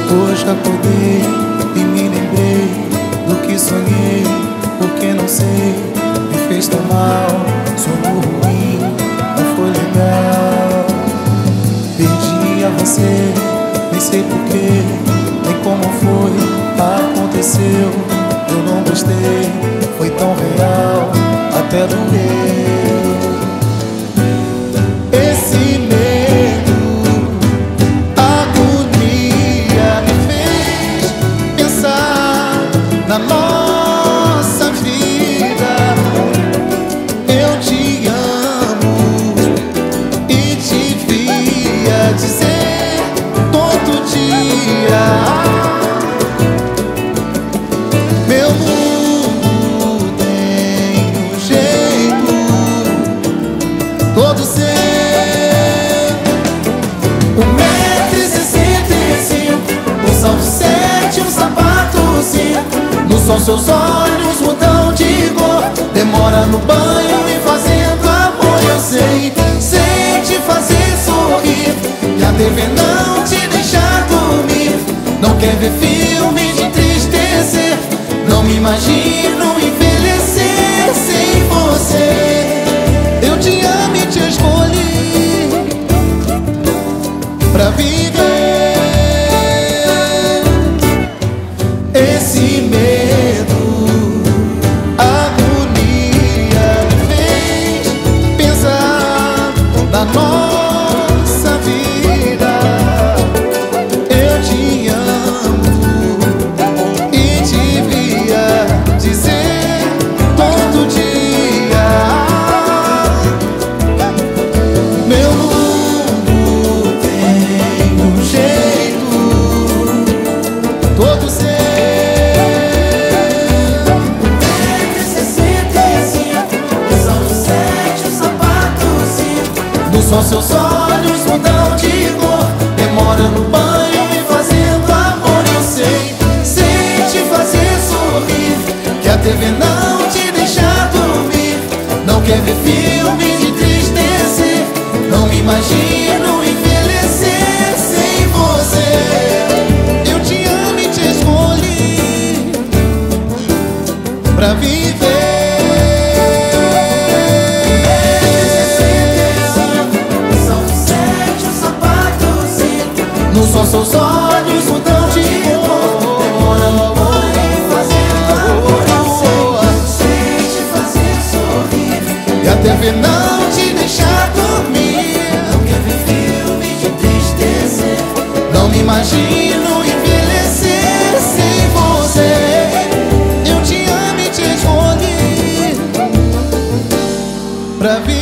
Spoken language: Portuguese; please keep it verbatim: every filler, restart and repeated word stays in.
Hoje acordei e me lembrei do que sonhei, porque não sei, me fez tão mal. Sonho ruim, não foi legal. Perdi a você, nem sei porquê, nem como foi, aconteceu. Eu não gostei, foi tão real, até doeu. Esse medo, agonia me fez pensar na nossa vida. Eu te amo e devia dizer todo dia. Meu mundo tem um jeito todo seu. Um metro e sessenta e cinco, um salto sete, um sapato cinco. No sol seus olhos mudam de cor. Demora no banho e fazendo amor. Eu sei, sei te fazer sorrir, e a T V não te deixar dormir. Não quer ver filme de entristecer. Não me imagino envelhecer sem você. Eu te amo e te escolhi pra viver. Esse medo, agonia me fez pensar na nossa vida. Eu te amo e devia dizer todo dia. Meu mundo tem um jeito todo seu. Entre sessenta e cinco, o salto sete, o sapato cinco. No sol seus olhos mudam de cor. Demora no banho e fazendo amor. Eu sei, sei te fazer sorrir, que a T V não te deixa dormir. Não quer ver filme de entristecer. Não me imagino envelhecer sem você. Eu te amo e te escolhi pra viver. No sol seus olhos mudam de cor. Demora no banho e fazendo amor. Eu sei te fazer sorrir, e a T V não te deixar dormir. Não quer ver filme de entristecer. Não me imagino envelhecer sem você. Eu te amo e te escolhi pra viver.